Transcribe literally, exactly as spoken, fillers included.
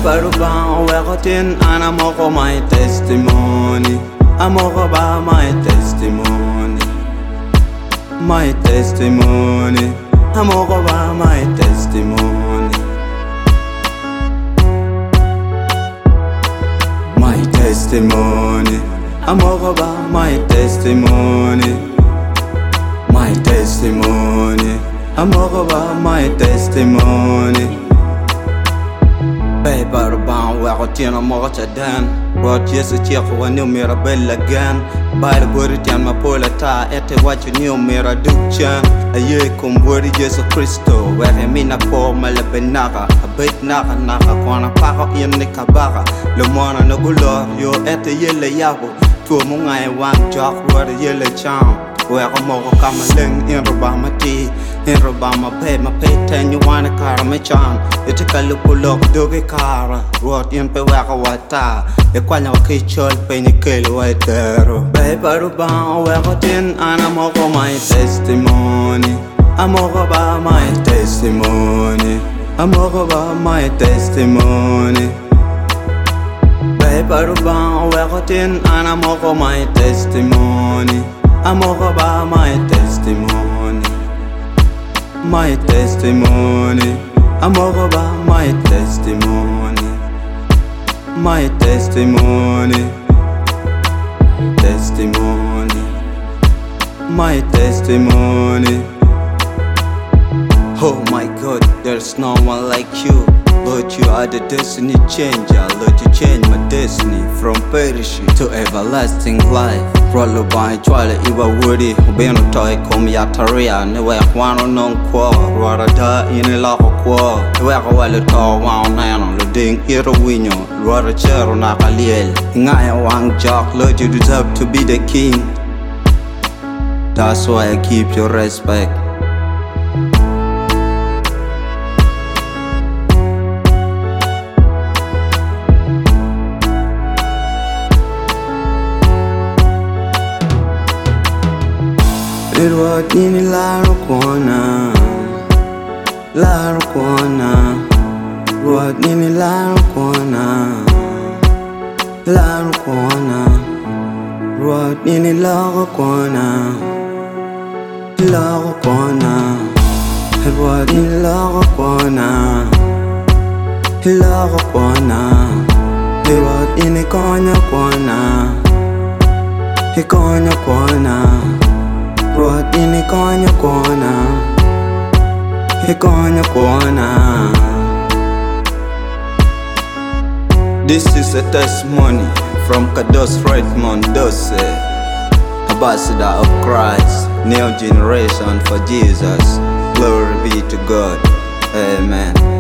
Paper bound, we're rotten, and I'm over my testimony. I'm over by my testimony. My testimony. I'm over by my testimony. My testimony. I'm over by my testimony. My testimony. I'm over by my testimony. Paper bound, we're rotten, I'm over to Dan. Brought yes a cheer for a new mirror bell again. By the body and my polar tie at what you knew mirror duchan. A year come wordy Jesus Christo. Where I mean a poor malabenaga. A bit naka naka kwana paka in the kabaka. Lemona no gulor, you at the yellow yabo. To a mungai one jock, where the yellow charm. Where a mogo come a ling in Robama tea. In Robama pay my pay ten, you want a car, my charm. You take a look look, doggy car. Wrote in Pewaka Wata. The Quana Kitchell, Penny Kill, White Arrow. Paper bound, we're rotten, and I'm over my testimony. I'm over by my testimony. I'm over by my testimony. Paper bound, we're rotten, and I'm over my testimony. I'm over by my testimony. My testimony. I'm over by my testimony. My testimony. Testimony. My testimony. Oh my God, there's no one like you. Lord, you are the destiny changer. Lord, you change my destiny from perishing to everlasting life. Roll by Twala Iwa Woody, Beno Toy, Comiataria, Never one non qua, Rada in a law qua, where well tall one nine on the ding, Irowino, Rada Chero Nakaliel, Naya Wang Jock, Lord, you deserve to be the king. That's why I keep your respect. It was in La Roquana, La Roquana, what in La Roquana, La Roquana, what in La Roquana, La Roquana, it was in La Roquana, La Roquana, it was in a corner corner, a corner corner. Brought in a corner corner, a corner corner. This is a testimony from Kados Redmond Dose, ambassador of Christ, new generation for Jesus. Glory be to God. Amen.